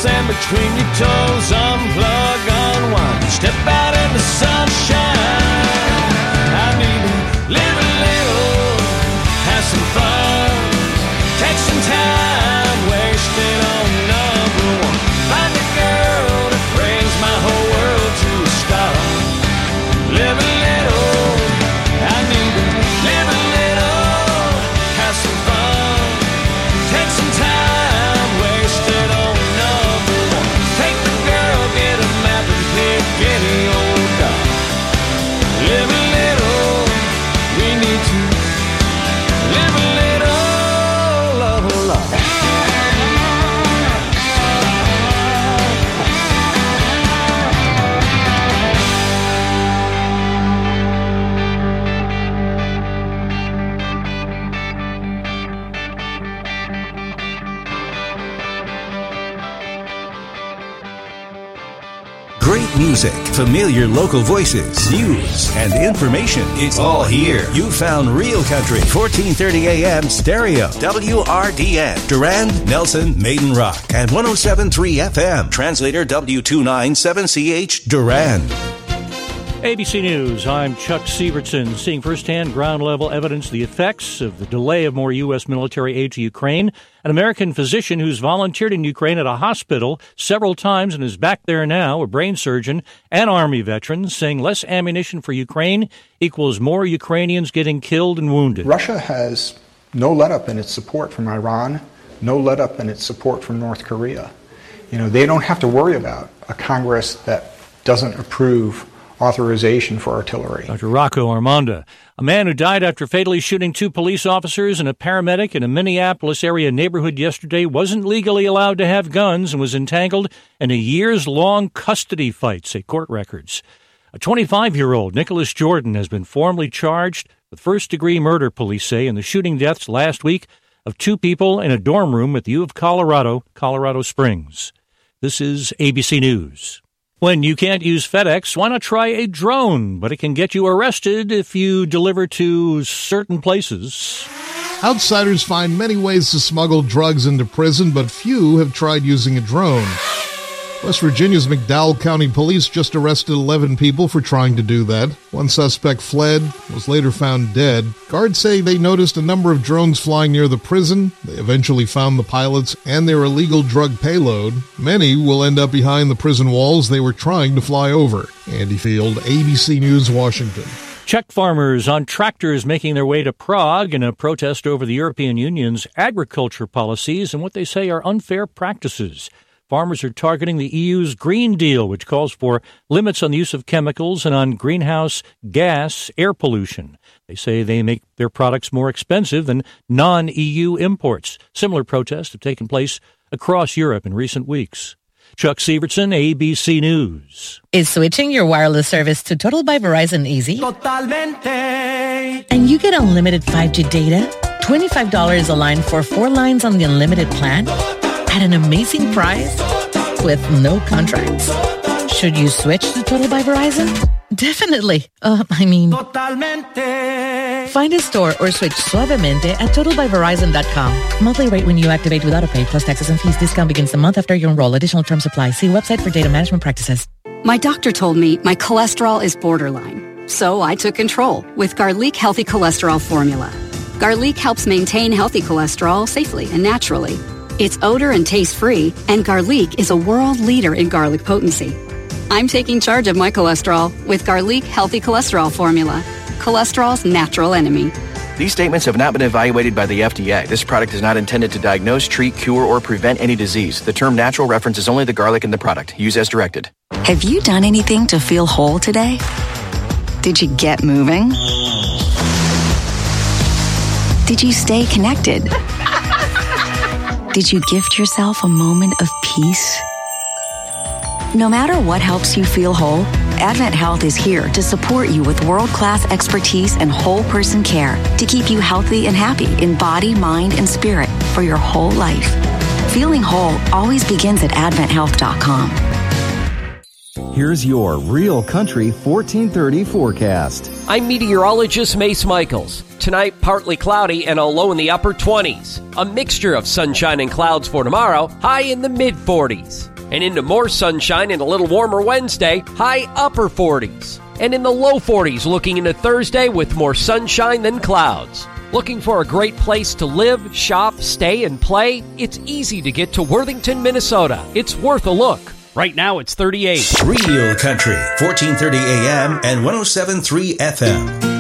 sand between your toes, unplug, unwind, step out in the sunshine. I need to live a little, have some fun, take some time, waste it on number one. Find a girl that brings my whole world to a stop. Live a little, I need to live a little, have some fun, take some time, waste it on number one. Take the girl, get a map and pick any old dog. Live a little, we need to live a little, love a lot. Great music, familiar local voices, news, and information. It's all here. You found Real Country, 1430 AM stereo, WRDN, Durand, Nelson, Maiden Rock, and 107.3 FM. Translator W297CH, Durand. ABC News, I'm Chuck Sievertson, seeing firsthand ground-level evidence of the effects of the delay of more U.S. military aid to Ukraine. An American physician who's volunteered in Ukraine at a hospital several times and is back there now, a brain surgeon and Army veteran, saying less ammunition for Ukraine equals more Ukrainians getting killed and wounded. Russia has no let-up in its support from Iran, no let-up in its support from North Korea. They don't have to worry about a Congress that doesn't approve authorization for artillery. Dr. Rocco Armanda, a man who died after fatally shooting two police officers and a paramedic in a Minneapolis area neighborhood yesterday, wasn't legally allowed to have guns and was entangled in a years-long custody fight, say court records. A 25-year-old, Nicholas Jordan, has been formally charged with first-degree murder, police say, in the shooting deaths last week of two people in a dorm room at the U of Colorado, Colorado Springs. This is ABC News. When you can't use FedEx, why not try a drone? But it can get you arrested if you deliver to certain places. Outsiders find many ways to smuggle drugs into prison, but few have tried using a drone. West Virginia's McDowell County Police just arrested 11 people for trying to do that. One suspect fled, was later found dead. Guards say they noticed a number of drones flying near the prison. They eventually found the pilots and their illegal drug payload. Many will end up behind the prison walls they were trying to fly over. Andy Field, ABC News, Washington. Czech farmers on tractors making their way to Prague in a protest over the European Union's agriculture policies and what they say are unfair practices. Farmers are targeting the EU's Green Deal, which calls for limits on the use of chemicals and on greenhouse gas air pollution. They say they make their products more expensive than non-EU imports. Similar protests have taken place across Europe in recent weeks. Chuck Sievertson, ABC News. Is switching your wireless service to Total by Verizon easy? Totalmente. And you get unlimited 5G data, $25 a line for 4 lines on the unlimited plan, at an amazing price with no contracts. Should you switch to Total by Verizon? Definitely. Totalmente. Find a store or switch suavemente at totalbyverizon.com. Monthly rate when you activate without a pay plus taxes and fees. Discount begins the month after you enroll. Additional terms apply. See website for data management practices. My doctor told me my cholesterol is borderline. So I took control with Garlic Healthy Cholesterol Formula. Garlic helps maintain healthy cholesterol safely and naturally. It's odor and taste-free, and Garlic is a world leader in garlic potency. I'm taking charge of my cholesterol with Garlic Healthy Cholesterol Formula, cholesterol's natural enemy. These statements have not been evaluated by the FDA. This product is not intended to diagnose, treat, cure, or prevent any disease. The term natural references only the garlic in the product. Use as directed. Have you done anything to feel whole today? Did you get moving? Did you stay connected? Did you gift yourself a moment of peace? No matter what helps you feel whole, Advent Health is here to support you with world-class expertise and whole person care to keep you healthy and happy in body, mind, and spirit for your whole life. Feeling whole always begins at AdventHealth.com. Here's your Real Country 1430 forecast. I'm meteorologist Mace Michaels. Tonight, partly cloudy and a low in the upper 20s. A mixture of sunshine and clouds for tomorrow, high in the mid-40s. And into more sunshine and a little warmer Wednesday, high upper 40s. And in the low 40s looking into Thursday with more sunshine than clouds. Looking for a great place to live, shop, stay, and play? It's easy to get to Worthington, Minnesota. It's worth a look. Right now it's 38. Real Country, 1430 AM and 107.3 FM.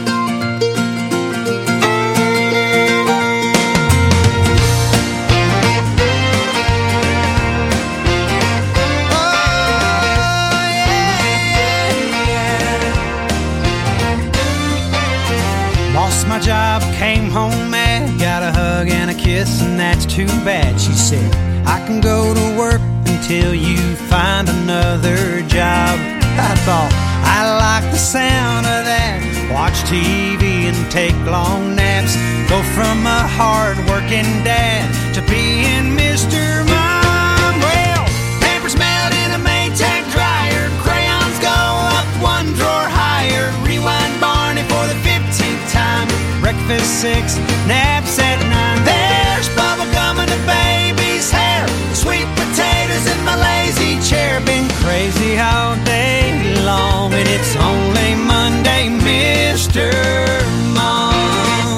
My job, came home mad, got a hug and a kiss, and that's too bad. She said, I can go to work until you find another job. I thought, I like the sound of that. Watch TV and take long naps. Go from a hard-working dad to being Mr. Mom. Well, papers melt in a Maytag dryer. Crayons go up one drawer higher. Rewind Barney for the 15th time. Breakfast 6, naps at 9. There's bubble gum in the baby's hair. Sweet potatoes in my lazy chair. Been crazy all day long, and it's only Monday, Mr. Mom.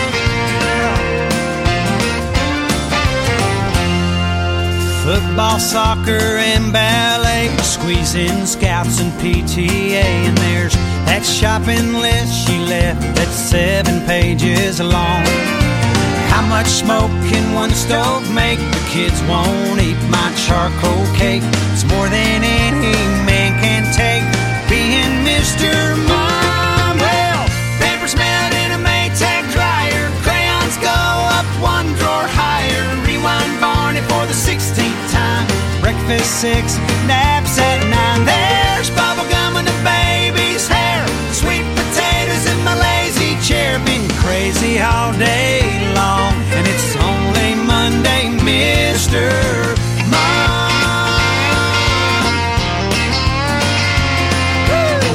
Football, soccer, and ballet, squeezing scouts and PTA, and there's that shopping list she left that's 7 pages long. How much smoke can one stove make? The kids won't eat my charcoal cake. It's more than any man can take, being Mr. Mom. Well, papers melt in a Maytag dryer. Crayons go up one drawer higher. Rewind Barney for the 16th time. Breakfast 6, naps at 9. There's bubble gum in the baby's hair. Sweet potatoes in my lazy chair. Been crazy all day long, and it's only Monday, Mr. Mom. Woo!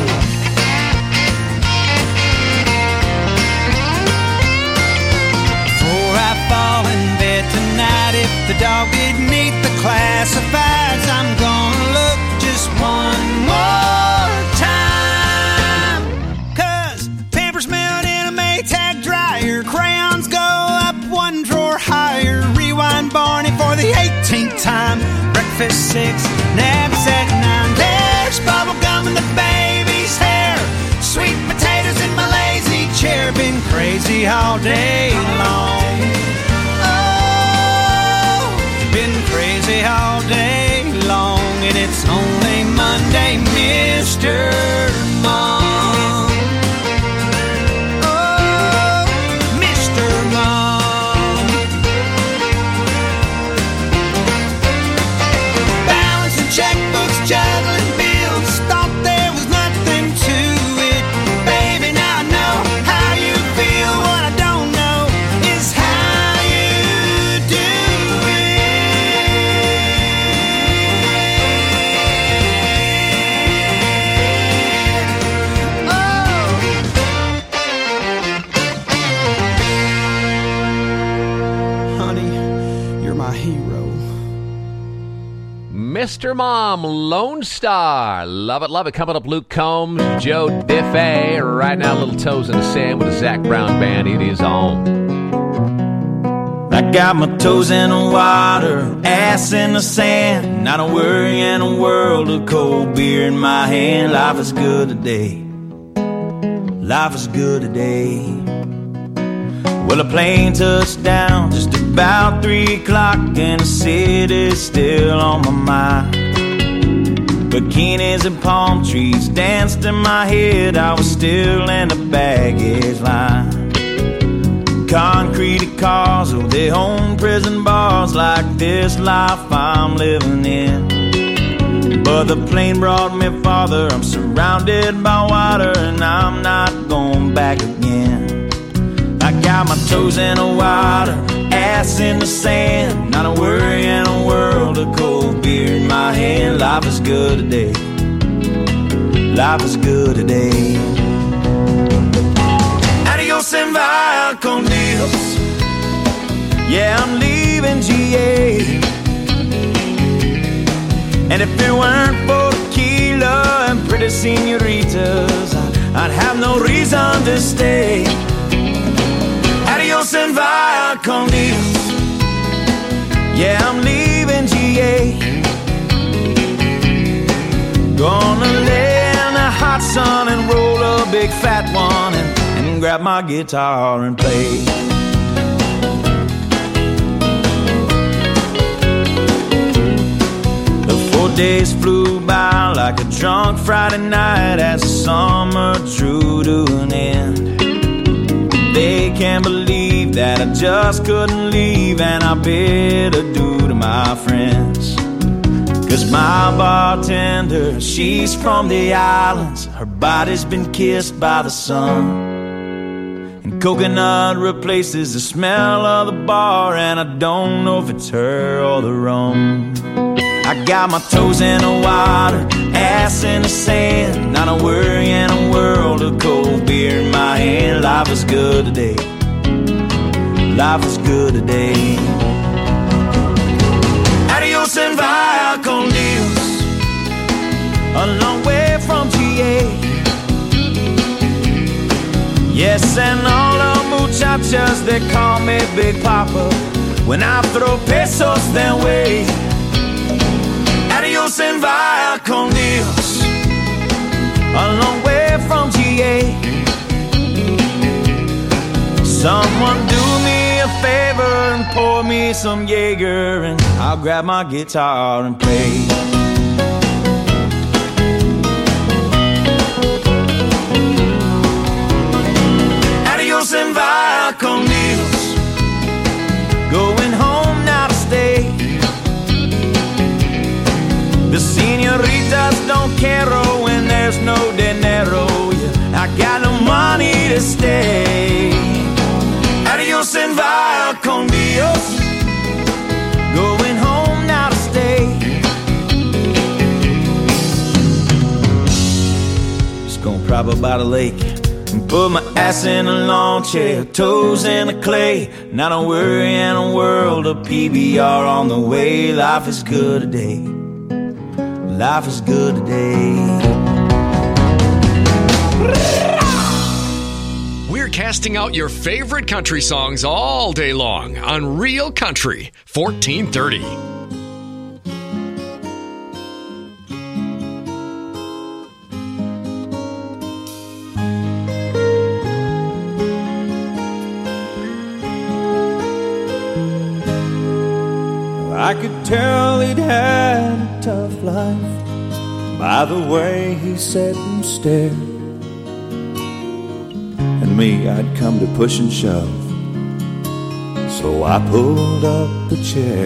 Before I fall in bed tonight, if the dog didn't eat the classifieds, I'm gonna look just one more time. 'Cause papers melt in a Maytag dryer. Crayons go up one drawer higher. Rewind Barney for the 18th time. Breakfast 6, naps at 9. There's bubble gum in the baby's hair. Sweet potatoes in my lazy chair. Been crazy all day long. Oh, been crazy all day long, and it's only Monday, Mr. Mom. Oh, Mr. Mom. Balancing checkbooks, juggling bills. Thought there was nothing to it. Baby, now I know how you feel. What I don't know is how you do Mr. Mom, Lone Star. Love it, coming up, Luke Combs, Joe Diffie. Right now, Little Toes in the Sand with the Zach Brown Band. It is on. I got my toes in the water, ass in the sand, not a worry in a world of cold beer in my hand. Life is good today. Life is good today. Well, a plane touched down just about 3 o'clock, and the city's still on my mind. Bikinis and palm trees danced in my head. I was still in the baggage line. Concrete cars, oh, they own prison bars like this life I'm living in. But the plane brought me farther. I'm surrounded by water, and I'm not going back again. I got my toes in the water, ass in the sand, not a worry in a world of cold beer in my hand. Life is good today. Life is good today. Adios and via con Dios. Yeah, I'm leaving GA. And if it weren't for tequila and pretty senoritas, I'd have no reason to stay. Adios and via con Dios. Yeah, I'm leaving GA. Gonna lay in the hot sun and roll a big fat one and grab my guitar and play. The 4 days flew by like a drunk Friday night as the summer drew to an end. They can't believe that I just couldn't leave, and I bid adieu to my friends. 'Cause my bartender, she's from the islands. Her body's been kissed by the sun, and coconut replaces the smell of the bar, and I don't know if it's her or the rum. I got my toes in the water, ass in the sand, not a worry in a world of cold beer in my hand. Life is good today. Life is good today. Adios and via con Dios. A long way from GA. Yes, and all the muchachas, they call me Big Papa when I throw pesos their way. Adios and via con Dios. A long way from GA. Someone do me a favor and pour me some Jaeger, and I'll grab my guitar and play. Adios and via con Dios. Going home now to stay. The senoritas don't care when there's no dinero. Yeah, I got no money to stay. Adios and via con Dios. Going home now to stay. Just gonna prop up by the lake and put my ass in a lawn chair, toes in the clay. Not a worry in a world of PBR on the way. Life is good today. Life is good today. We're casting out your favorite country songs all day long on Real Country 1430. I could tell he'd had a tough life by the way he sat and stared. And me, I'd come to push and shove, so I pulled up the chair.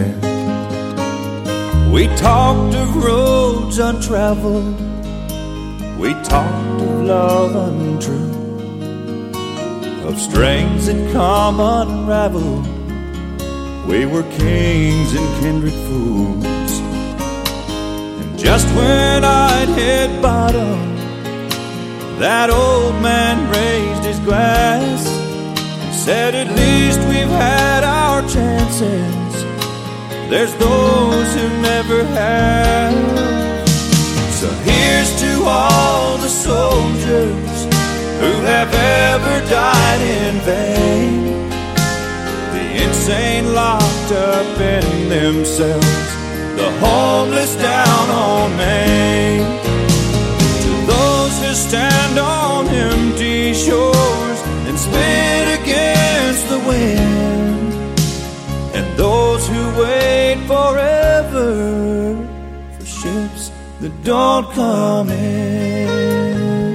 We talked of roads untraveled, we talked of love untrue, of strings that come unraveled. We were kings and kindred fools. And just when I'd hit bottom, that old man raised his glass and said, at least we've had our chances. There's those who never have. So here's to all the soldiers who have ever died in vain, the insane locked up in themselves, the homeless down on Main. To those who stand on empty shores and spit against the wind, and those who wait forever for ships that don't come in.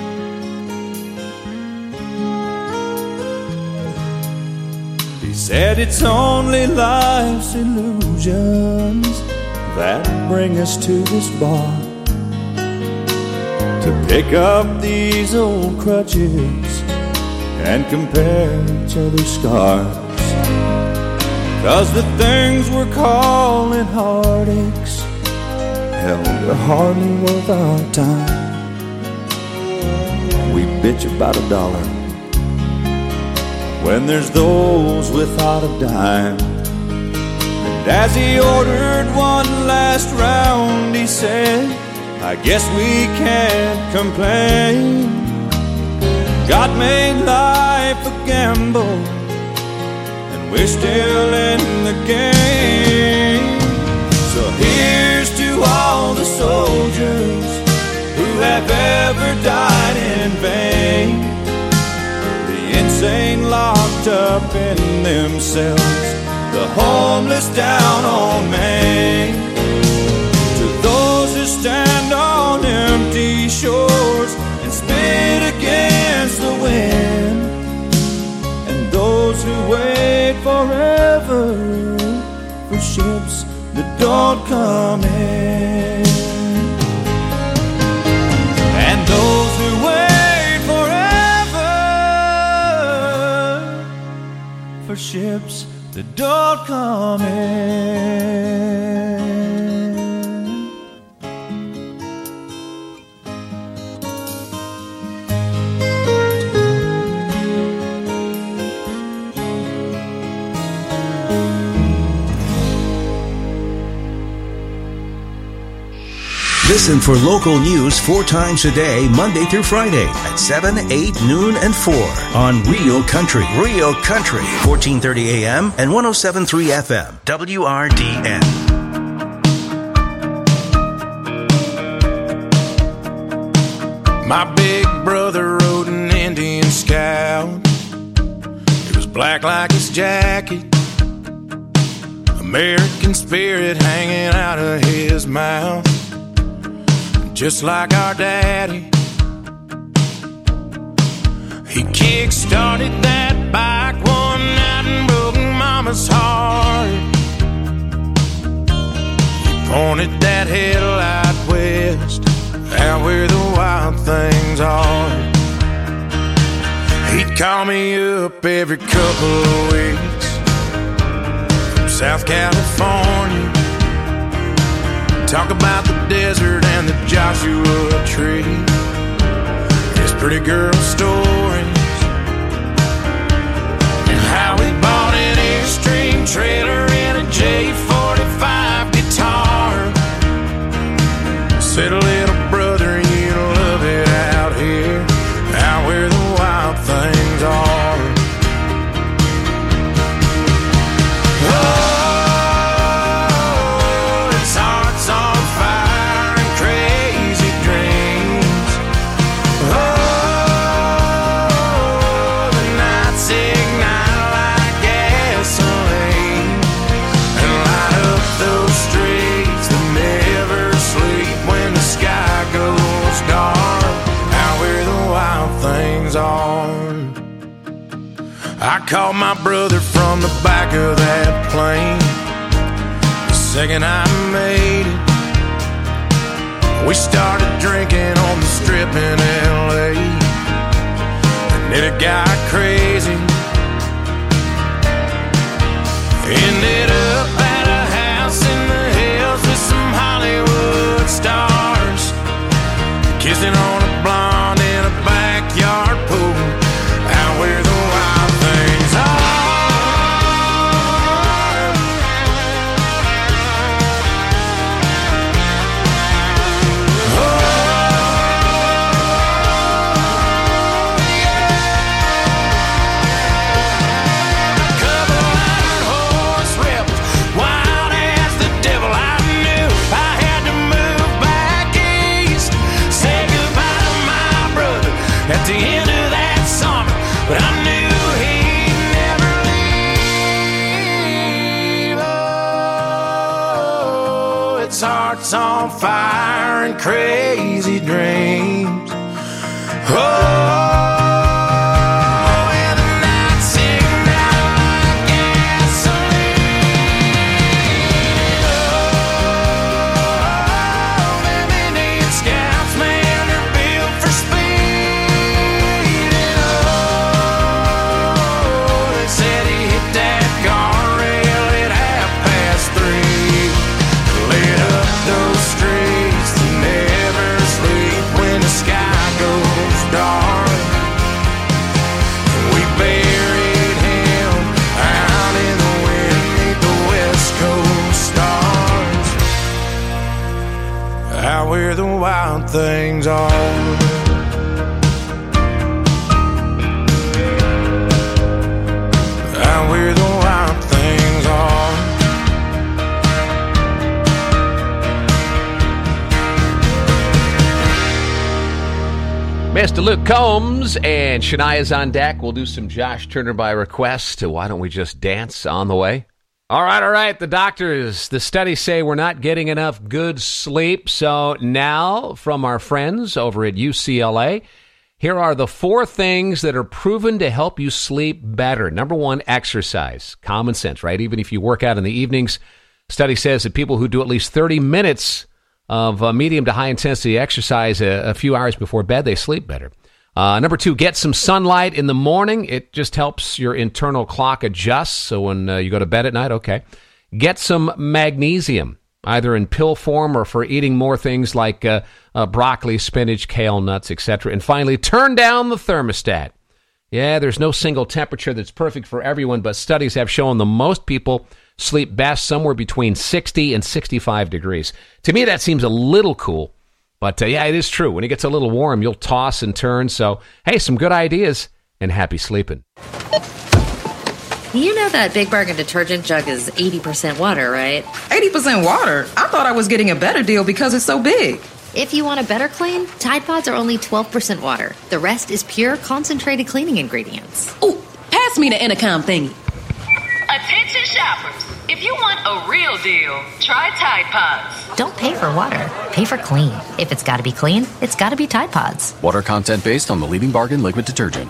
He said it's only life's illusions that bring us to this bar, to pick up these old crutches and compare each other's scars. 'Cause the things we're calling heartaches, hell, they're hardly worth our time. We bitch about $1 when there's those without a dime. And As he ordered one last round, he said, I guess we can't complain. God made life a gamble, and we're still in the game. So here's to all the soldiers who have ever died in vain, the insane locked up in themselves, the homeless down on Main. To those who stand on empty shores and spit against the wind, and those who wait forever for ships that don't come in, and those who wait forever for ships that don't come in. Listen for local news 4 times a day, Monday through Friday at 7, 8, noon, and 4 on Real Country. Real Country, 1430 AM and 107.3 FM, WRDN. My big brother rode an Indian Scout. It was black like his jacket, American spirit hanging out of his mouth. Just like our daddy, he kick-started that bike one night and broke Mama's heart. He pointed that headlight west, out where the wild things are. He'd call me up every couple of weeks from South California, talk about the desert and the Joshua Tree, his pretty girl stories, and how he bought an Airstream trailer and a J45 guitar. Said, little brother, you love it out here, out where the wild things are. I called my brother from the back of that plane the second I made it. We started drinking on the strip in L.A., and then it got crazy. Ended up at a house in the hills with some Hollywood stars, kissing on a blonde in a backyard pool, out where the wild things are. Oh, yeah. Couple iron horse rebels, wild as the devil. I knew I had to move back east, say goodbye to my brother at the end of that summer. But I knew he'd never leave. Oh, it's hearts on fire and crazy dreams. Oh. Those streets that never sleep when the sky goes dark. wild things are. Out where the wild things are. Mr. Luke Combs and Shania's on deck. We'll do some Josh Turner by request. Why don't we just dance on the way? All right. The studies say we're not getting enough good sleep. So now, from our friends over at UCLA, here are the 4 things that are proven to help you sleep better. Number 1, exercise. Common sense, right? Even if you work out in the evenings, study says that people who do at least 30 minutes of medium to high intensity exercise a few hours before bed, they sleep better. Number 2, get some sunlight in the morning. It just helps your internal clock adjust. So when you go to bed at night, okay. Get some magnesium, either in pill form or for eating more things like broccoli, spinach, kale, nuts, etc. And finally, turn down the thermostat. Yeah, there's no single temperature that's perfect for everyone, but studies have shown the most people sleep best somewhere between 60 and 65 degrees. To me, that seems a little cool, but yeah, it is true. When it gets a little warm, you'll toss and turn. So, hey, some good ideas, and happy sleeping. You know that Big Bargain detergent jug is 80% water, right? 80% water? I thought I was getting a better deal because it's so big. If you want a better clean, Tide Pods are only 12% water. The rest is pure, concentrated cleaning ingredients. Ooh, pass me the intercom thingy. Attention shoppers. If you want a real deal, try Tide Pods. Don't pay for water. Pay for clean. If it's got to be clean, it's got to be Tide Pods. Water content based on the leading bargain liquid detergent.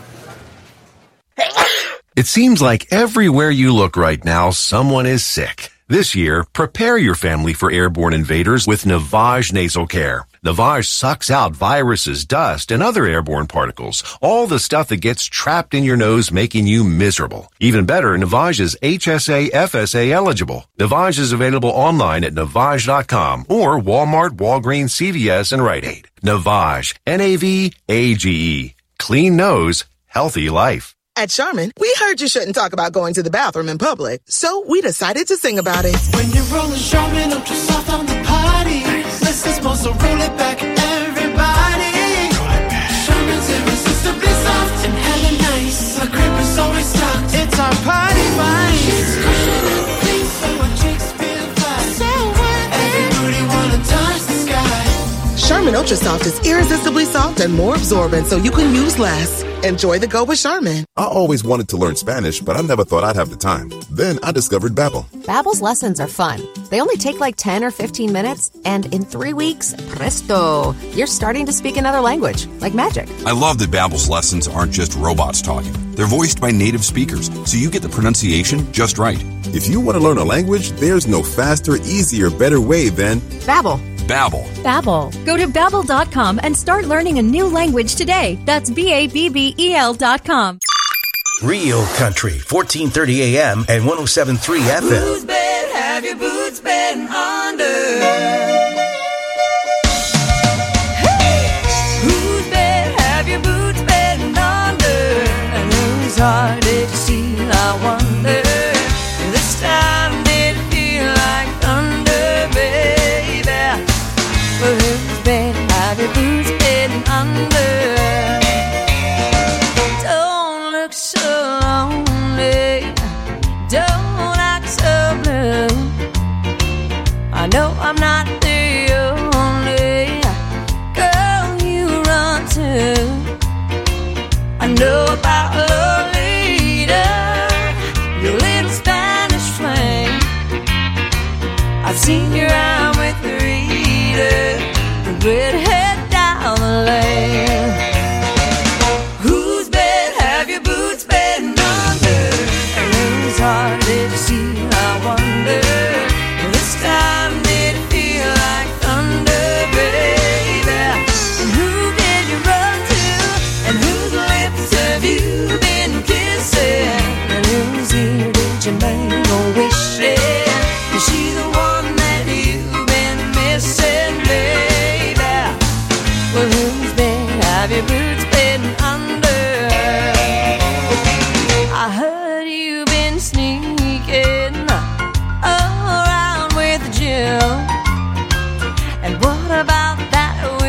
It seems like everywhere you look right now, someone is sick. This year, prepare your family for airborne invaders with Navage Nasal Care. Navage sucks out viruses, dust, and other airborne particles, all the stuff that gets trapped in your nose making you miserable. Even better, Navage is HSA FSA eligible. Navage is available online at Navage.com or Walmart, Walgreens, CVS, and Rite Aid. Navage, N-A-V-A-G-E. Clean nose, healthy life. At Charmin, we heard you shouldn't talk about going to the bathroom in public, so we decided to sing about it. When you're rolling Charmin ultra soft on the potty, let's supposed to roll it back, everybody. Charmin's irresistibly soft and hella nice. Our grip is always stocked. It's our party vice. So our chicks feel fly. So everybody wanna touch the sky. Charmin Ultra Soft is irresistibly soft and more absorbent, so you can use less. Enjoy the go with Charmin. I always wanted to learn Spanish, but I never thought I'd have the time. Then I discovered Babbel. Babbel's lessons are fun. They only take like 10 or 15 minutes, and in 3 weeks, presto, you're starting to speak another language, like magic. I love that Babbel's lessons aren't just robots talking. They're voiced by native speakers, so you get the pronunciation just right. If you want to learn a language, there's no faster, easier, better way than Babbel. Babbel. Babbel. Go to Babbel.com and start learning a new language today. That's BABBEL.com. Real Country, 1430 AM and 107.3 FM. Whose bed have your boots been under? Hey! Whose bed have your boots been under? And whose heart did you steal, I wonder? This time did it feel like thunder, baby? Well, whose bed have your boots been under? Don't look so lonely, don't act so blue. I know I'm not the only girl you run to. I know about Lolita, your little Spanish flame. I've seen you around with Rita, the redhead down the lane. Whose bed have your boots been under? And whose heart did you steal, I wonder? This time did it feel like thunder, baby? And who did you run to? And whose lips have you been kissing? And whose ear did you make a wish in? Is she the one that you've been missing, baby? Well, whose bed have your boots been under? I heard you've been sneaking around with Jill. And what about that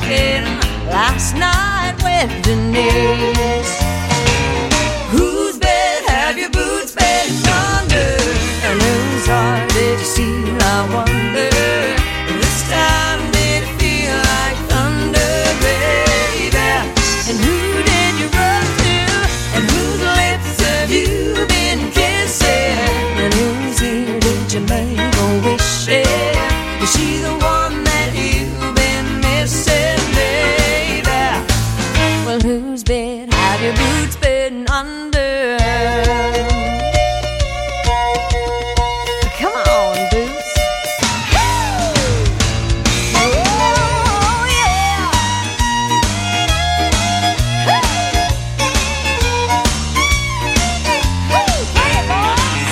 talking last night with Denise. Whose bed have your boots been under? And whose heart did you steal, I wonder? This time did it feel like thunder, baby? And who did you run to? And whose lips have you been kissing? And whose ear did you make a wish in? Is she the one that you've been missing, baby? Well, whose bed have your boots been under? Come on, Boots. Oh, yeah. Hey, boys.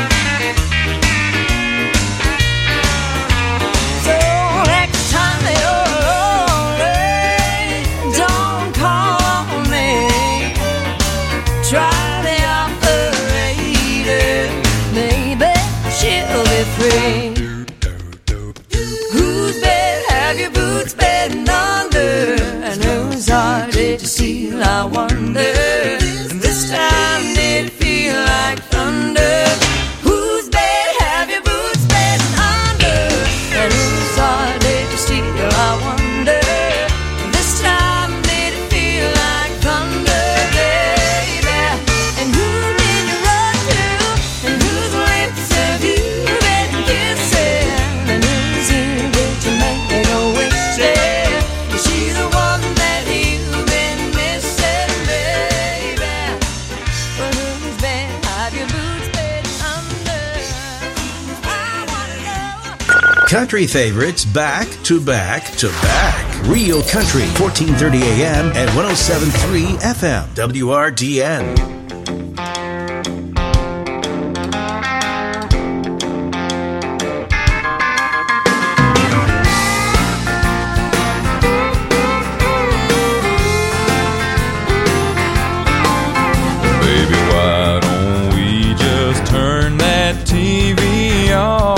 So next time you're lonely, don't call me. Try the operator, maybe she'll be free. Whose bed have your boots been under? And whose heart did you steal, I wonder? And this time did it feel like thunder? Whose bed have your boots been under? And whose heart did you steal, I wonder? This time did it feel like thunder, baby? And who did you run to? And whose lips have you been kissing? And whose ear did you make a wish in? Is she the one that you've been missing, baby? Well, whose bed have your boots been under? I wanna know. Country favorites back to back to back. Real Country, 1430 AM and 107.3 FM. WRDN. Baby, why don't we just turn that TV off?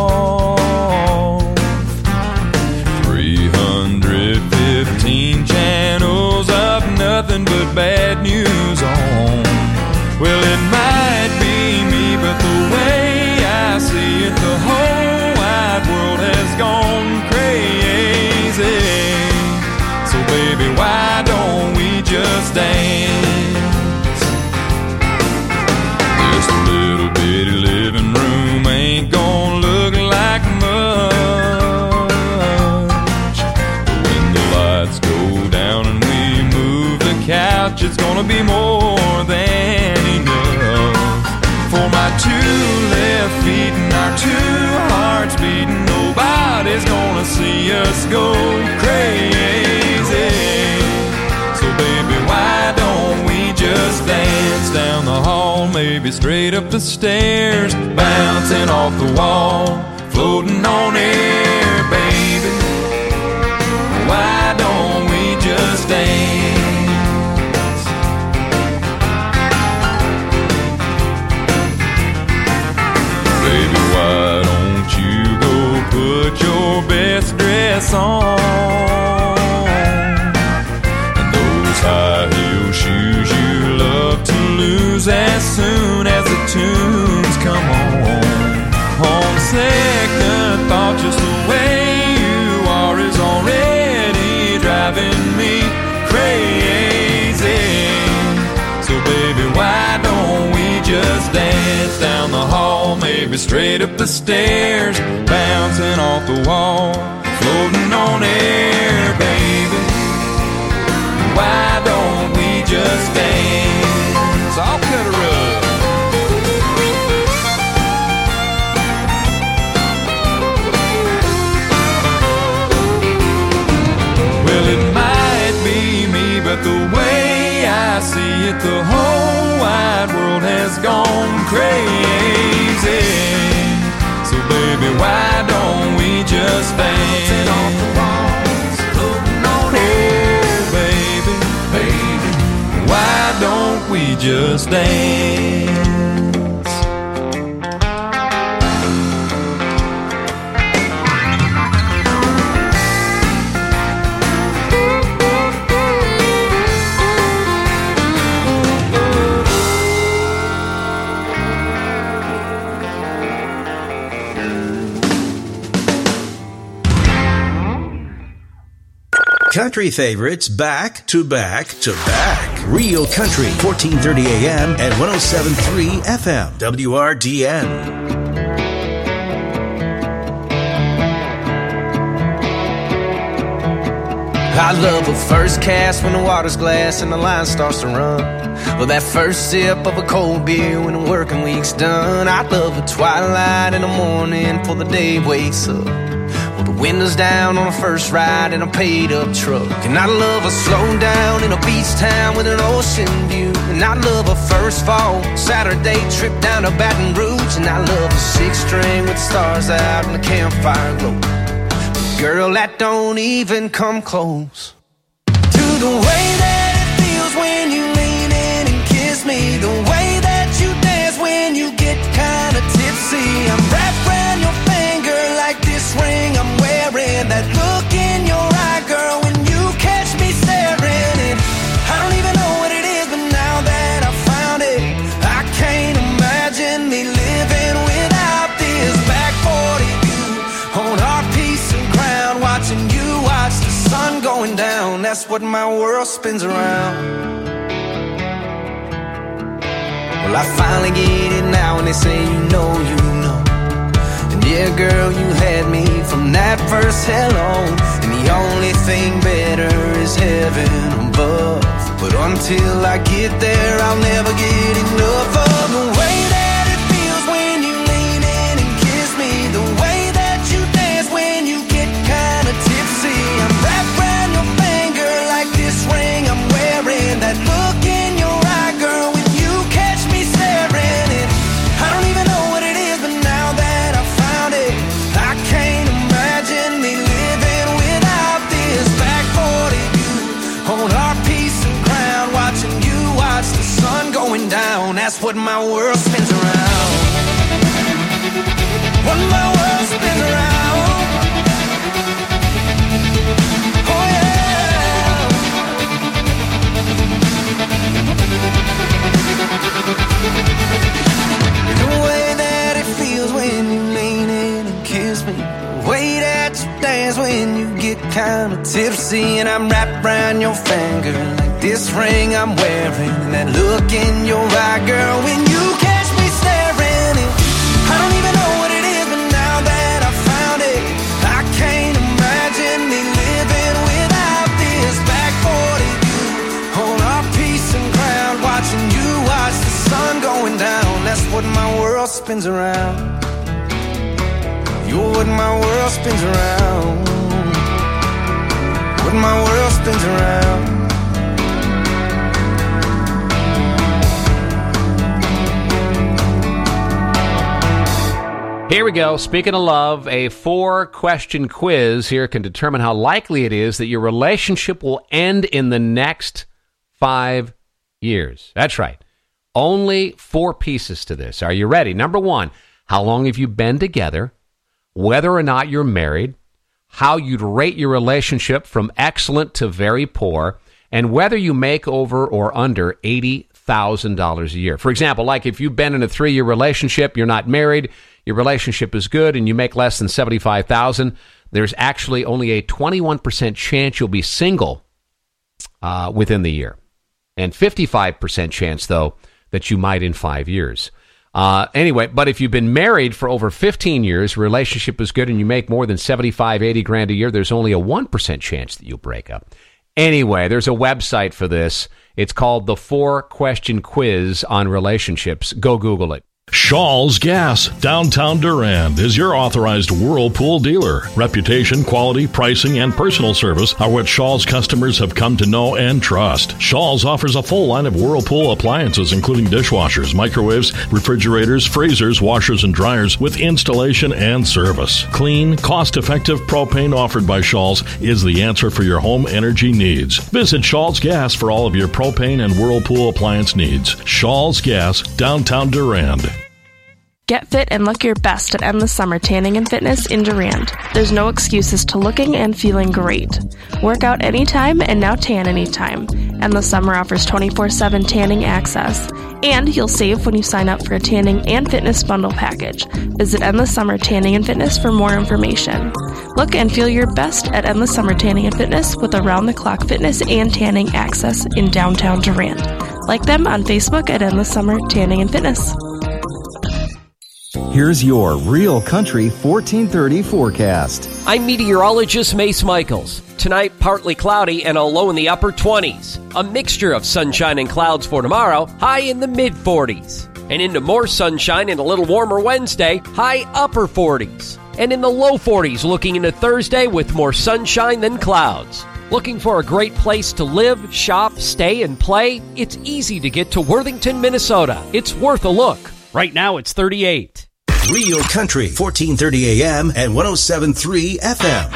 315 channels of nothing but bad news on. Well, it might be me, but the way I see it, the whole wide world has gone crazy. So baby, why don't we just dance? This little bitty living room ain't gonna look like much. But when the lights go down and we move the couch, it's gonna be more than enough. For my two left feet and our two hearts beating, nobody's gonna see us go crazy. So baby, why don't we just dance down the hall, maybe straight up the stairs, bouncing off the wall, floating on air, baby? Why don't we just dance? Baby, why don't you go put your best dress on? High heel shoes you love to lose as soon as the tunes come on. On second thought, just the way you are is already driving me crazy. So baby, why don't we just dance down the hall, maybe straight up the stairs, bouncing off the wall, floating on air, baby? Why don't we just dance? I'll cut her up. Well, it might be me, but the way I see it, the whole wide world has gone crazy. So baby, why don't we just dance? Off the walls, floating on air, baby, baby. Why don't we just dance? Country favorites back to back to back. Real Country, 1430 AM and 107.3 FM. WRDN. I love a first cast when the water's glass and the line starts to run. Or that first sip of a cold beer when the working week's done. I love a twilight in the morning before the day wakes up. With the windows down on a first ride in a paid-up truck. And I love a slow down in a beach town with an ocean view. And I love a first fall Saturday trip down to Baton Rouge. And I love a six-string with the stars out and the campfire glow. Girl, that don't even come close to the way that it feels when you lean in and kiss me. The way that you dance when you get kinda tipsy. I'm wrapped around your finger like this ring I'm wearing. That look in your eye, girl, when you catch me staring. And I don't even know what it is, but now that I found it, I can't imagine me living without this. Back 40 view on our piece of ground, watching you watch the sun going down. That's what my world spins around. Well, I finally get it now when they say you know. And yeah, girl, you had me from that first hello. And the only thing better is heaven above. But until I get there, I'll never get enough of the way that it feels when you lean in and kiss me. The way that you dance when you get kinda tipsy. I'm wrapped around your finger like this ring I'm wearing. That look in your eye, girl, when you catch me staring. And I don't even know what it is, but now that I found it, I can't imagine me living without this. Back 40 view on our piece of ground, watching you watch the sun going down. That's what my world spins around. What my world spins around. Oh yeah. The way that it feels when you lean in and kiss me. The way that you dance when you get kinda tipsy. And I'm wrapped around your finger like this ring I'm wearing. And that look in your eye, girl, when you catch me staring. And I don't even know what it is, but now that I found it, I can't imagine me living without this. Back 40 view on our piece of ground, watching you watch the sun going down. That's what my world spins around. You're what my world spins around. What my world spins around. Here we go. Speaking of love, a 4-question quiz here can determine how likely it is that your relationship will end in the next 5 years. That's right. Only 4 pieces to this. Are you ready? Number 1, how long have you been together? Whether or not you're married, how you'd rate your relationship from excellent to very poor, and whether you make over or under $80,000 a year. For example, like if you've been in a 3-year relationship, you're not married, your relationship is good, and you make less than $75,000, there's actually only a 21% chance you'll be single within the year. And 55% chance, though, that you might in 5 years. Anyway, but if you've been married for over 15 years, relationship is good, and you make more than 75, 80 grand a year, there's only a 1% chance that you'll break up. Anyway, there's a website for this. It's called the 4-Question Quiz on Relationships. Go Google it. Shaw's Gas, downtown Durand, is your authorized Whirlpool dealer. Reputation, quality, pricing, and personal service are what Shaw's customers have come to know and trust. Shaw's offers a full line of Whirlpool appliances, including dishwashers, microwaves, refrigerators, freezers, washers, and dryers, with installation and service. Clean, cost-effective propane offered by Shaw's is the answer for your home energy needs. Visit Shaw's Gas for all of your propane and Whirlpool appliance needs. Shaw's Gas, downtown Durand. Get fit and look your best at Endless Summer Tanning and Fitness in Durand. There's no excuses to looking and feeling great. Work out anytime and now tan anytime. Endless Summer offers 24/7 tanning access. And you'll save when you sign up for a tanning and fitness bundle package. Visit Endless Summer Tanning and Fitness for more information. Look and feel your best at Endless Summer Tanning and Fitness with around-the-clock fitness and tanning access in downtown Durand. Like them on Facebook at Endless Summer Tanning and Fitness. Here's your Real Country 1430 forecast. I'm meteorologist Mace Michaels. Tonight, partly cloudy and a low in the upper 20s. A mixture of sunshine and clouds for tomorrow, high in the mid-40s. And into more sunshine and a little warmer Wednesday, high upper 40s. And in the low 40s looking into Thursday with more sunshine than clouds. Looking for a great place to live, shop, stay, and play? It's easy to get to Worthington, Minnesota. It's worth a look. Right now it's 38. Real Country, 1430 AM and 107.3 FM.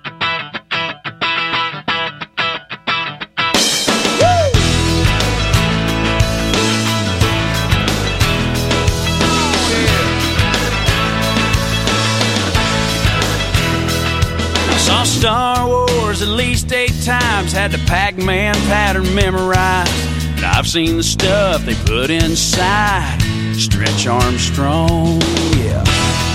Saw Star Wars at least 8 times, had the Pac-Man pattern memorized. And I've seen the stuff they put inside Stretch Armstrong, yeah.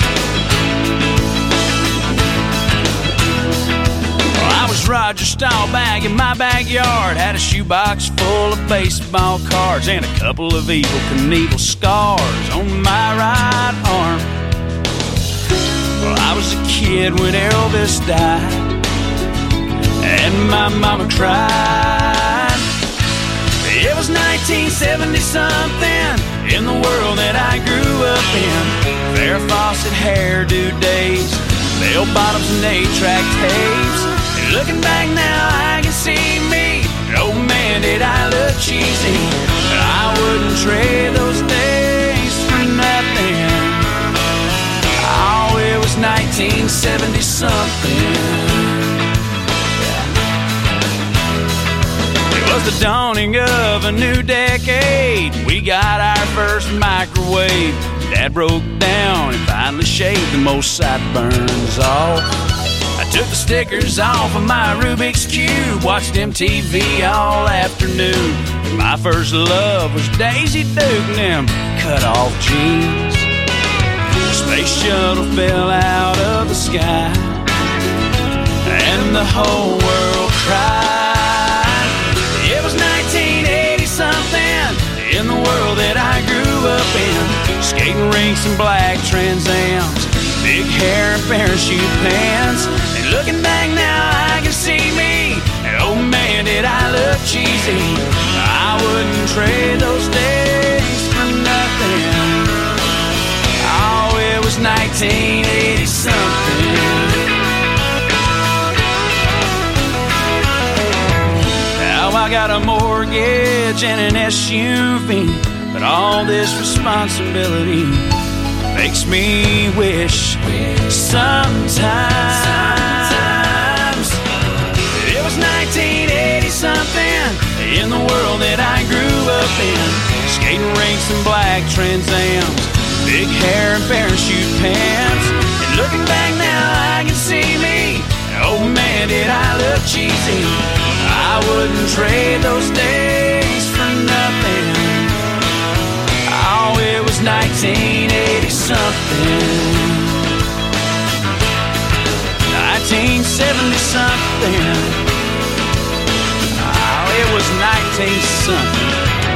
Well, I was Roger Staubach in my backyard, had a shoebox full of baseball cards and a couple of Evel Knievel scars on my right arm. Well, I was a kid when Elvis died, and my mama cried. It was 1970-something in the world that I grew up in. Farrah Fawcett hairdo days, bell bottoms and 8-track tapes. And looking back now, I can see me. Oh man, did I look cheesy. But I wouldn't trade those days for nothing. Oh, it was 1970-something. It was the dawning of a new decade. We got our first microwave. Dad broke down and finally shaved the most sideburns off. I took the stickers off of my Rubik's Cube, watched MTV all afternoon. My first love was Daisy Duke and them cut-off jeans. The space shuttle fell out of the sky, and the whole world cried. It was 1980-something in the world that I grew up in. Skating rinks and black Trans Ams, big hair and parachute pants. And looking back now, I can see me. And oh man, did I look cheesy. I wouldn't trade those days for nothing. Oh, it was 1980-something. I got a mortgage and an SUV, but all this responsibility makes me wish sometimes it was 1980-something in the world that I grew up in. Skating rinks and black Trans Ams, big hair and parachute pants. And looking back now, I can see me. Oh man, did I look cheesy. I wouldn't trade those days for nothing. Oh, it was 1980-something. 1970-something. Oh, it was 19-something.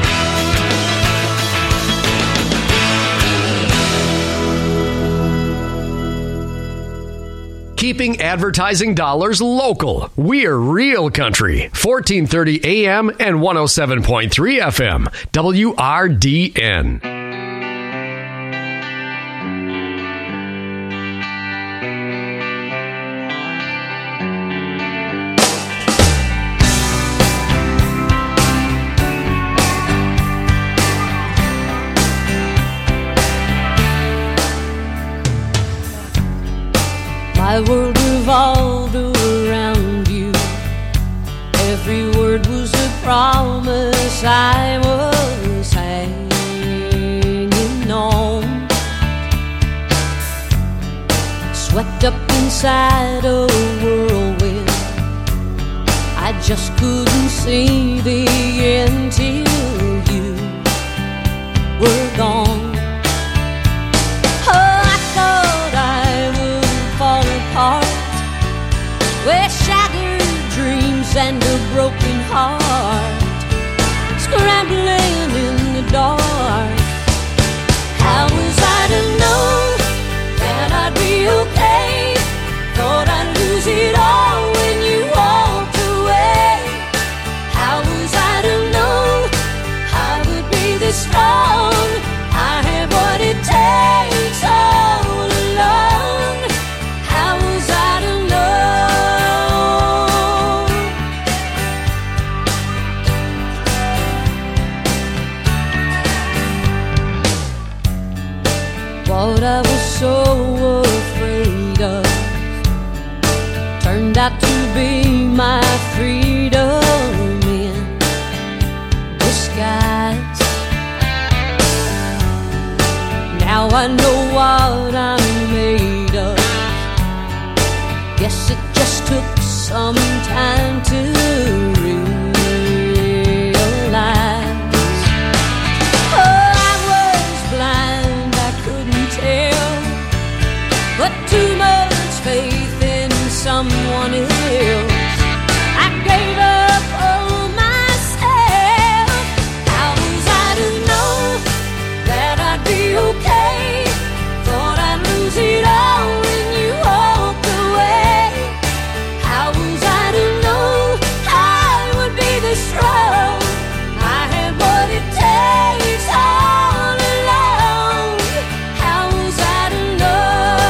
Keeping advertising dollars local. We're Real Country, 1430 AM and 107.3 FM, WRDN. My world revolved around you. Every word was a promise I was hanging on. Swept up inside a whirlwind, I just couldn't see the end till you were gone. broken heart, scrambling in the dark. How was I to know that I'd be okay? Thought I'd lose it all when you walked away. How was I to know I would be this strong? I have what it takes all along. How was I to know? What I was so afraid of turned out to be my freedom in disguise. Now I know what I'm made of. Guess it just took some time to realize. Oh, I was blind, I couldn't tell, but too much faith in someone else. I gave up on myself. How was I to know that I'd be okay? Thought I'd lose it all when you walked away. How was I to know I would be this strong? I have what it takes all along. How was I to know?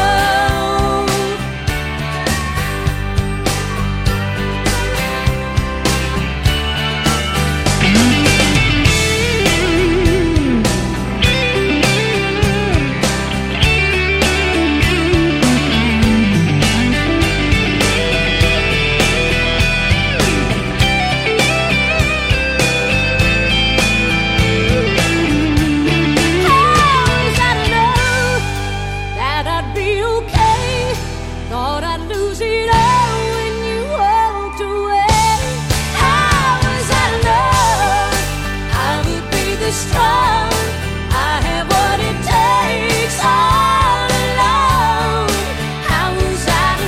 That I'd be okay. Thought I'd lose it all when you walked away. How was I to know I would be this strong? I have what it takes all along. How was I to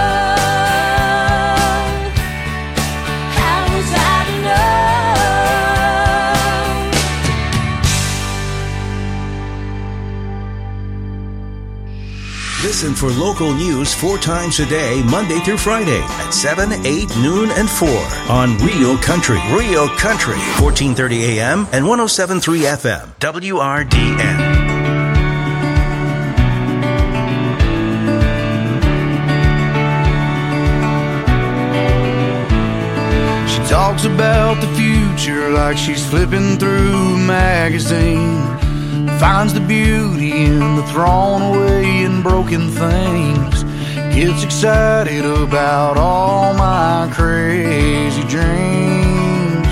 know? How was I to Listen for local news 4 times a day, Monday through Friday at 7, 8, noon, and 4 on Real Country. Real Country, 1430 AM and 107.3 FM, WRDN. She talks about the future like she's flipping through a magazine. Finds the beauty in the thrown away and broken things. Gets excited about all my crazy dreams.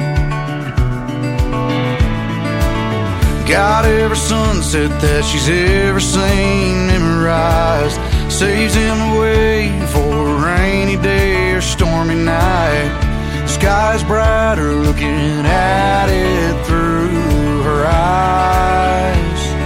Got every sunset that she's ever seen memorized. Saves him away for a rainy day or stormy night. Sky's brighter looking at it through her eyes.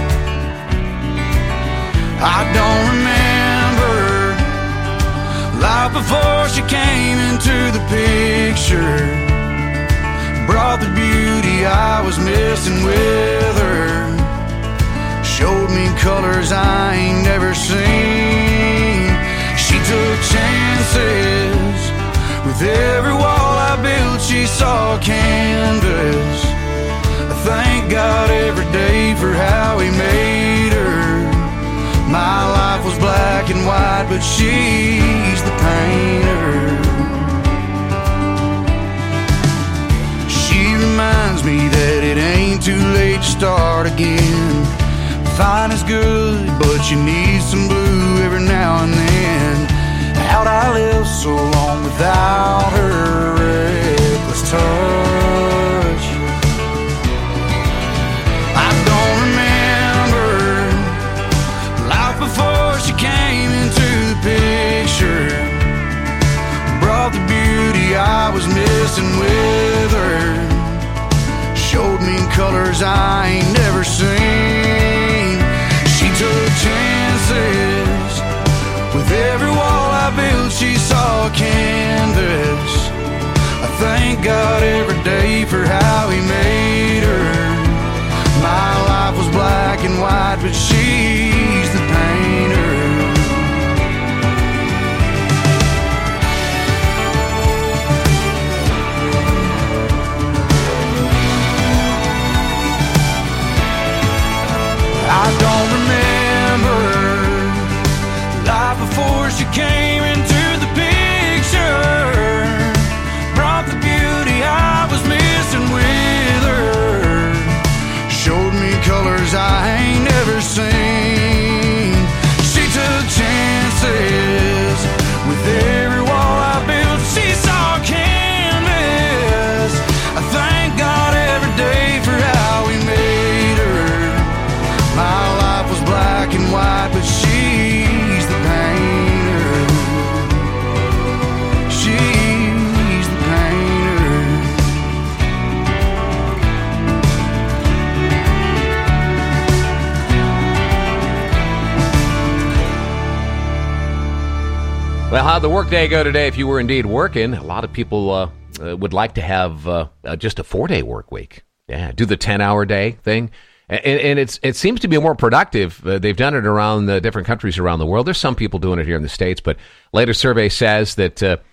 I don't remember life before she came into the picture. Brought the beauty I was missing with her. Showed me colors I ain't never seen. She took chances. With every wall I built she saw canvas. I thank God every day for how he made her. My life was black and white, but she's the painter. She reminds me that it ain't too late to start again. Fine is good, but you need some blue every now and then. How'd I live so long without her reckless touch? I don't remember life before she came into the picture. Brought the beauty I was missing with her. Showed me colors I ain't never seen. She took chances. With every wall I built she saw canvas. I for how he made her. My life was black and white, but she's the painter. I don't remember life before she came into the picture. Brought the beauty I was missing with her. Showed me colors I ain't never seen. She took chances with every wall I built. She saw canvas. I thank God every day for how he made her. My life was black and white, but she's the painter. She's the painter. Well, how'd the workday go today if you were indeed working? A lot of people would like to have just a 4-day work week. Yeah, do the 10-hour day thing. And it seems to be more productive. They've done it around the different countries around the world. There's some people doing it here in the States, but latest survey says that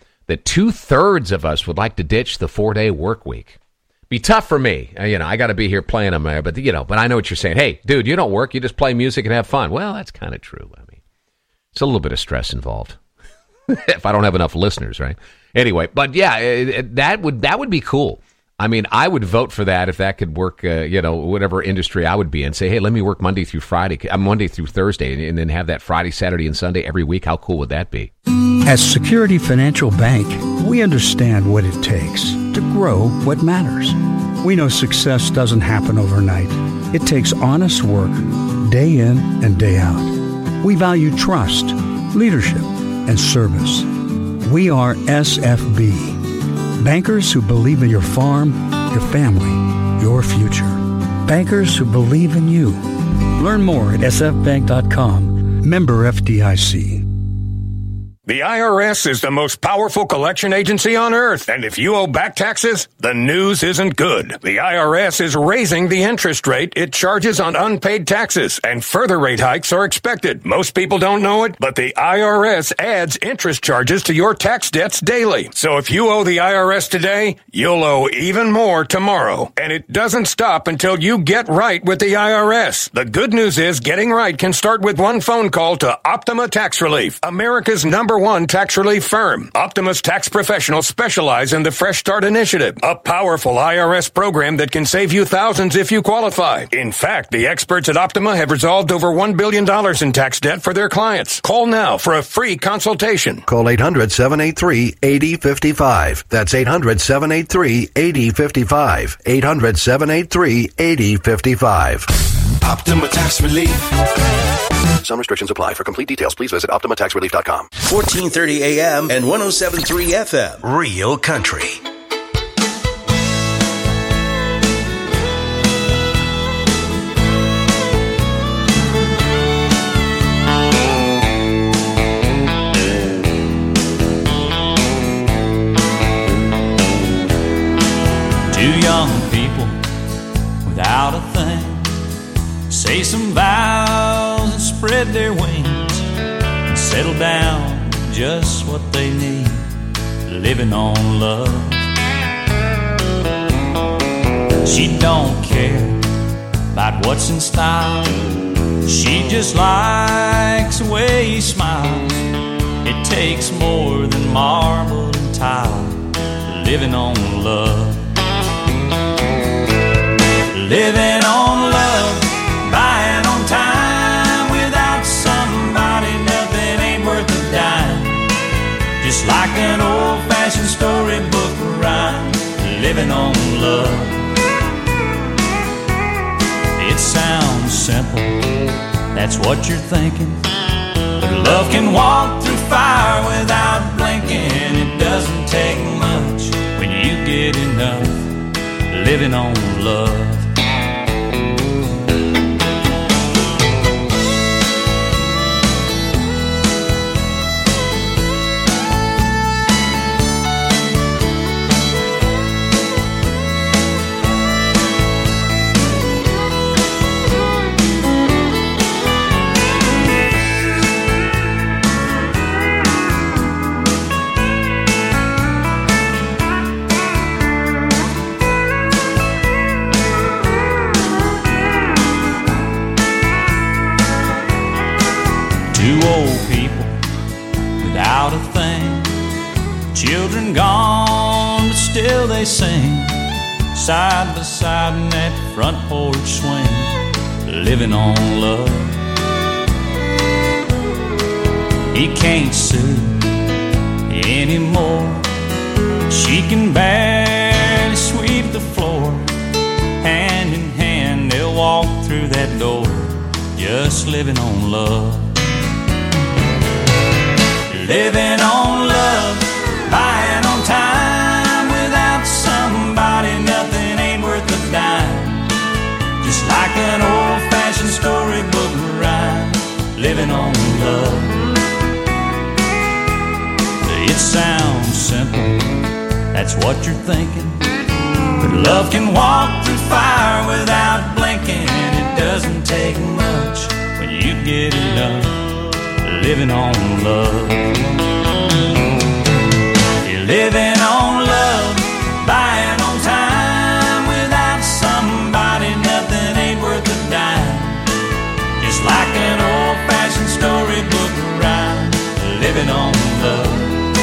2/3 of us would like to ditch the 4-day work week. Be tough for me. I got to be here playing them, but I know what you're saying. Hey, dude, you don't work. You just play music and have fun. Well, that's kind of true. I mean, it's a little bit of stress involved if I don't have enough listeners, right? Anyway, but yeah, that would be cool. I mean, I would vote for that if that could work, whatever industry I would be in. Say, hey, let me work Monday through Thursday, and then have that Friday, Saturday, and Sunday every week. How cool would that be? At Security Financial Bank, we understand what it takes to grow what matters. We know success doesn't happen overnight. It takes honest work, day in and day out. We value trust, leadership, and service. We are SFB. Bankers who believe in your farm, your family, your future. Bankers who believe in you. Learn more at sfbank.com. Member FDIC. The IRS is the most powerful collection agency on earth, and if you owe back taxes, the news isn't good. The IRS is raising the interest rate it charges on unpaid taxes, and further rate hikes are expected. Most people don't know it, but the IRS adds interest charges to your tax debts daily. So if you owe the IRS today, you'll owe even more tomorrow. And it doesn't stop until you get right with the IRS. The good news is getting right can start with one phone call to Optima Tax Relief, America's #1 tax relief firm. Optima's tax professionals specialize in the Fresh Start Initiative, a powerful IRS program that can save you thousands if you qualify. In fact, the experts at Optima have resolved over $1 billion in tax debt for their clients. Call now for a free consultation. Call 800-783-8055. That's 800-783-8055. 800-783-8055. Optima Tax Relief. Some restrictions apply. For complete details, please visit OptimaTaxRelief.com. 1430 AM and 107.3 FM. Real Country. Two young people without a thing say some vows and spread their wings and settle down just what they need, living on love. She don't care about what's in style, she just likes the way he smiles. It takes more than marble and tile, living on love. Living on love, buying on time. Without somebody, nothing ain't worth a dime. Just like an old-fashioned storybook rhyme, living on love. It sounds simple, that's what you're thinking, but love can walk through fire without blinking. It doesn't take much when you get enough, living on love. Two old people without a thing, children gone, but still they sing, side by side in that front porch swing, living on love. He can't sue anymore. She can barely sweep the floor. Hand in hand they'll walk through that door, just living on love. Living on love, buying on time. Without somebody, nothing ain't worth a dime. Just like an old-fashioned storybook rhyme. Living on love. It sounds simple, that's what you're thinking. But love can walk through fire without blinking. It doesn't take much when you get enough. Living on love. You're living on love, buying on time. Without somebody, nothing ain't worth a dime. Just like an old-fashioned storybook rhyme. Living on love.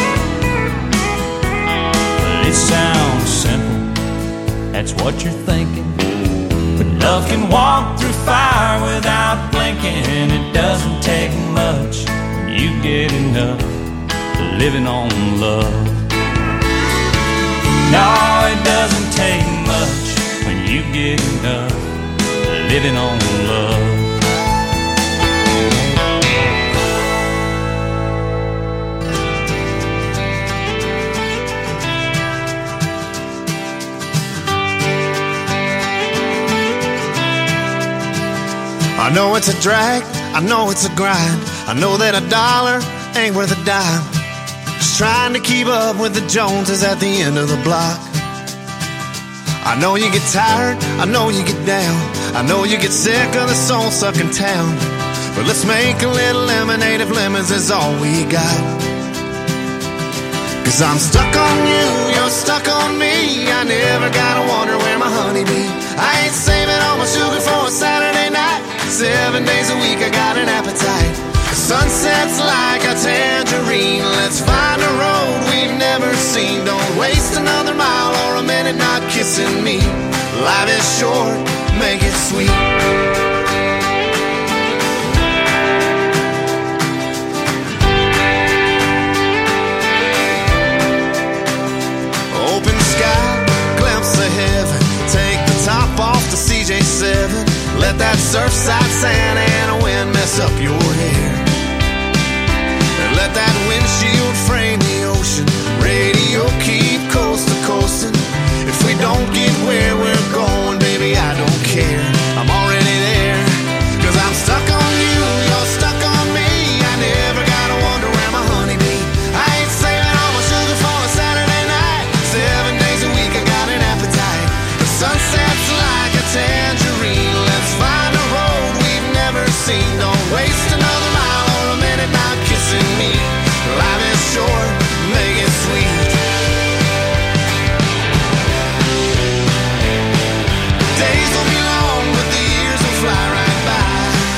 Well, it sounds simple, that's what you're thinking. But love can walk through fire without blinking. It doesn't take much when you get enough. Living on love. No, it doesn't take much when you get enough. Living on love. I know it's a drag, I know it's a grind. I know that a dollar ain't worth a dime. Just trying to keep up with the Joneses at the end of the block. I know you get tired, I know you get down. I know you get sick of the soul-sucking town. But let's make a little lemonade if lemons is all we got. Cause I'm stuck on you, you're stuck on me. I never gotta wonder where my honey be. I ain't saving all my sugar for a Saturday night. 7 days a week I got an appetite. The sunset's like a tangerine. Let's find a road we've never seen. Don't waste another mile or a minute not kissing me. Life is short, make it sweet. Open sky, glimpse of heaven. Take the top off the CJ7. Let that surfside Santa Ana wind mess up your hair. And let that windshield frame the ocean. Radio keep coast to coasting. If we don't get where we're going, baby, I don't care. I'm already there. Cause I'm stuck on you, you're stuck on me. I never gotta wonder where my honey be. I ain't saving all my sugar for a Saturday night. 7 days a week I got an appetite. The sunset's like a tangerine. Let's find a road we've never seen. Don't waste another mile or a minute not kissing me. Life is short, make it sweet. Days will be long, but the years will fly right by.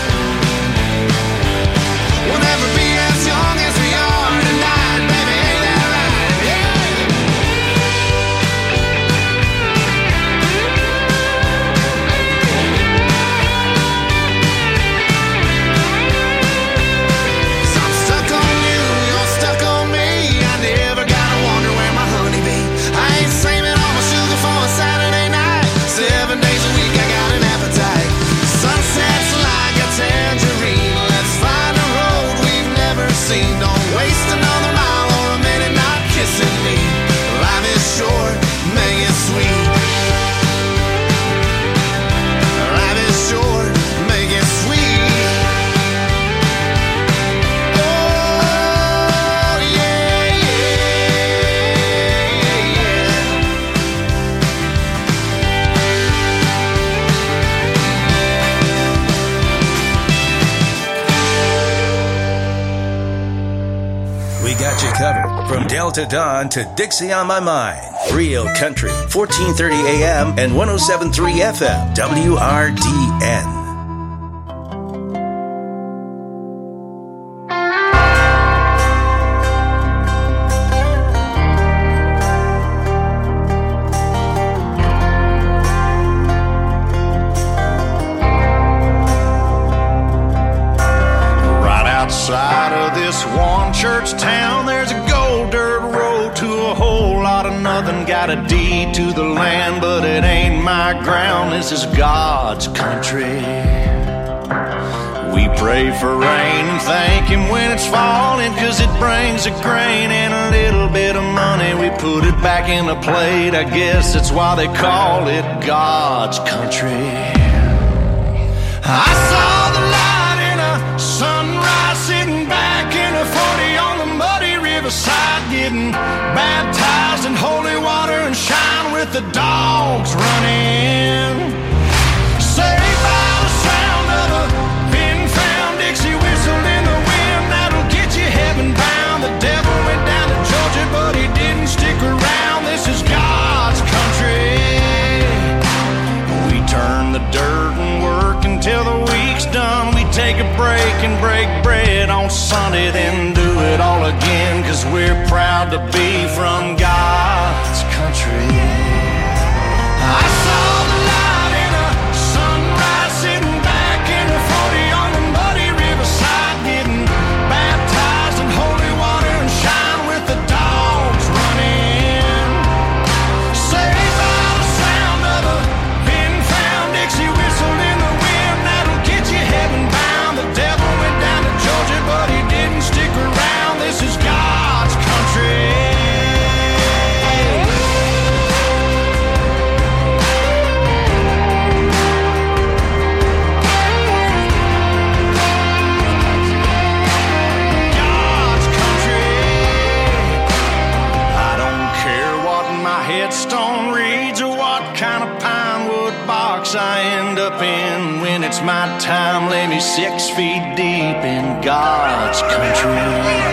We'll never be as young as we are tonight, baby, ain't that right? Yeah. I'm stuck on you, you're stuck on me. I never gotta wonder where my honey be. I ain't saving all my sugar for a Saturday night. 7 days a week I got an appetite. Sunset's like a tangerine. Let's find a road we've never seen. Don't waste another mile or a minute not kissing me. Life is short, make it sweet. Life is short, make it sweet. Oh, yeah, We got you covered from Delta Dawn to Dixie on My Mind. Real Country, 1430 AM and 107.3 FM, WRDN. church town, there's a gold dirt road to a whole lot of nothing. Got a deed to the land, but it ain't my ground. This is God's country. We pray for rain and thank Him when it's falling, 'cause it brings a grain and a little bit of money. We put it back in the plate, I guess that's why they call it God's country. I saw the light in a sunrise, sitting back in a 40 on the muddy riverside, getting baptized in holy water and shine with the dogs running. Saved by the sound of a pin-found Dixie whistle in the wind, that'll get you heaven bound. The devil went down to Georgia, but he didn't stick around. This is God's country. We turn the dirt and work until the week's done. We take a break and break bread on Sunday, then do it all again, 'cause we're proud to be from God's country. I saw the light in a sunrise, sitting back in a 40 on the muddy riverside, getting baptized in holy water and shine with the dogs running. Saved by the sound of a pin-found Dixie whistle in the wind, that'll get you heaven bound. The devil went down to Georgia, but he didn't stick around. This is God's country. God's country. I don't care what my headstone reads or what kind of pine wood box I end up in. When it's my time, lay me 6 feet deep in God's country.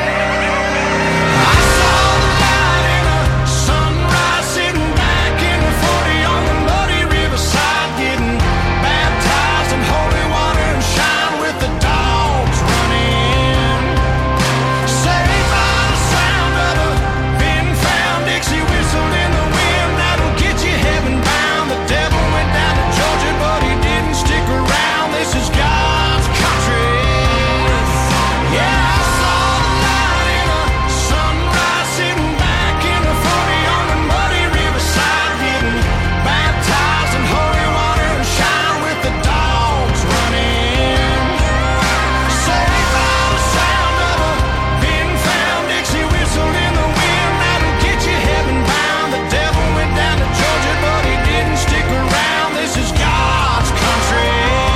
I saw the light in a sunrise, sitting back in a 40 on the muddy riverside, getting baptized in holy water and shine with the dogs running. Saved by the sound of a pin-found Dixie whistle in the wind, that'll get you heaven bound. The devil went down to Georgia, but he didn't stick around. This is God's country. Yeah, I saw the light in a sunrise, sitting back in a 40 on the muddy riverside, getting baptized in holy water and shine with the dogs running. Saved by the sound of a pin-found Dixie whistle in the wind, that'll get you heaven bound. The devil went down to Georgia, but he didn't stick around. This is God's country.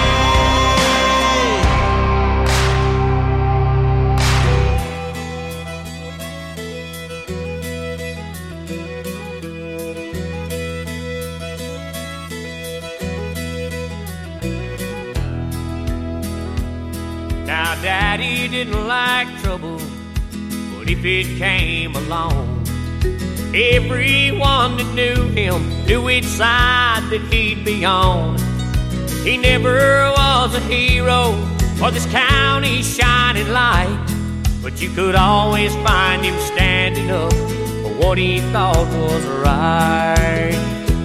Now, Daddy didn't like trouble, but if it came along, everyone that knew him knew which side that he'd be on. He never was a hero or this county's shining light, but you could always find him standing up for what he thought was right.